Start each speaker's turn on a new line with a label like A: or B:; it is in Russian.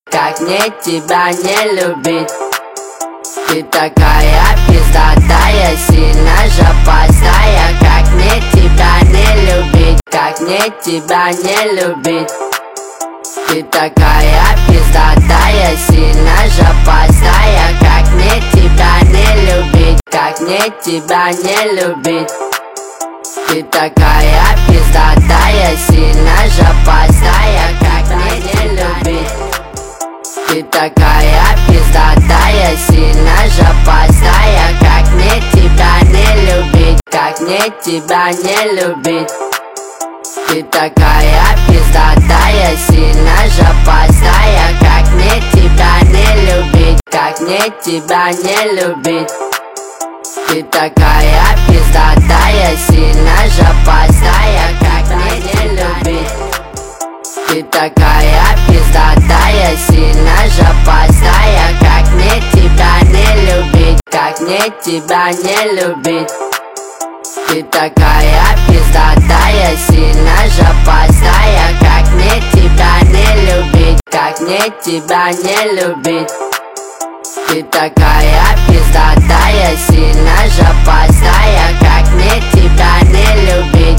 A: Как мне тебя не любить? Ты такая пиздатая, сильно жопастая. Как мне тебя не любить? Как мне тебя не любить? Ты такая пиздатая, сильно жопастая. Как мне тебя не любить? Как мне тебя не любить? Ты такая пиздатая, сильно жопастая. Как мне не любить? Ты такая пиздатая, сильно жопастая. Как мне тебя не любить? Как мне тебя не любить? Ты такая пиздатая, сильно жопастая. Как мне тебя не любить? Как мне тебя не любить? Ты такая пиздатая, сильно жопастая. Как мне не любить? Ты такая пиздатая, сильно жопастая. Как мне тебя не любить? Как мне тебя не любить? Ты такая пиздатая, сильно жопастая. Как мне тебя не любить? Как мне тебя не любить? Ты такая пиздатая, сильно жопастая. Как мне тебя не любить?